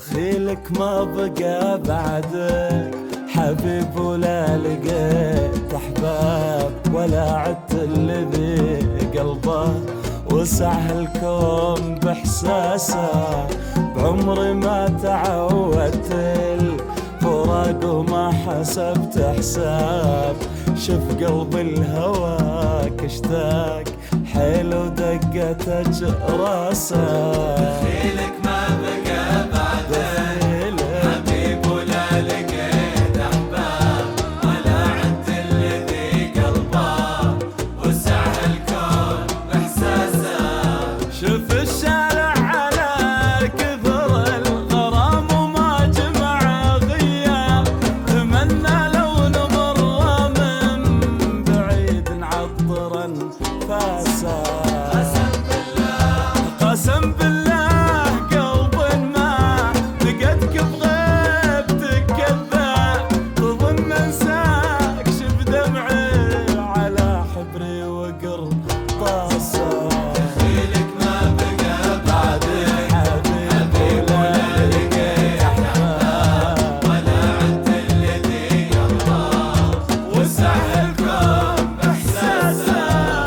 دخيلك ما بقى بعدك حبيب، ولا لقيت احباب ولا عدت اللي ذي قلبه وسع الكون باحساسه. بعمري ما تعودت الفراق وما حسبت حساب. شوف قلبي الهواك اشتاق حيل ودقتك راسه. دخيلك ما بقى بعدك حبيب، ولا لقيت احباب ولا عدت الذي قلبه وسع الكون باحساسه. شوف الشارع على كثر الغرام وما جمع غياب. تمنى لو نمر من بعيد نعطر انفاسه. قسم بالله قلب ما لقيتك بغيبتك كذاب. تظن انساك شف دمعي على حبري وقرطاسه. دخيلك ما بقى بعدك حبيب، ولا لقيت احباب ولا عدت الذي قلبه وسع الكون باحساسه.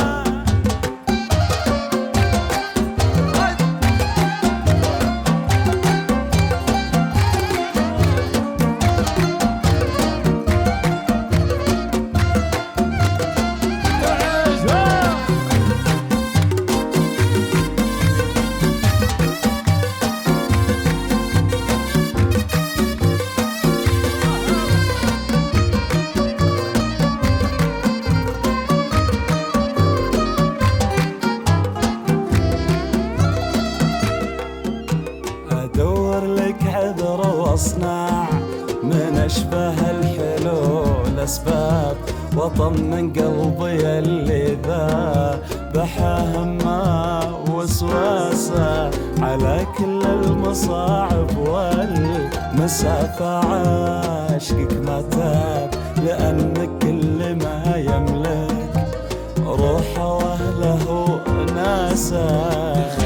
ادور لك عذر واصنع من اشبه الحلول اسباب، واطمن قلبي اللي ذا بحاهمه وسواسه. على كل المصاعب والمسافه عاشقك ما تاب، لانك كل ما يملك روحه واهله وناسه.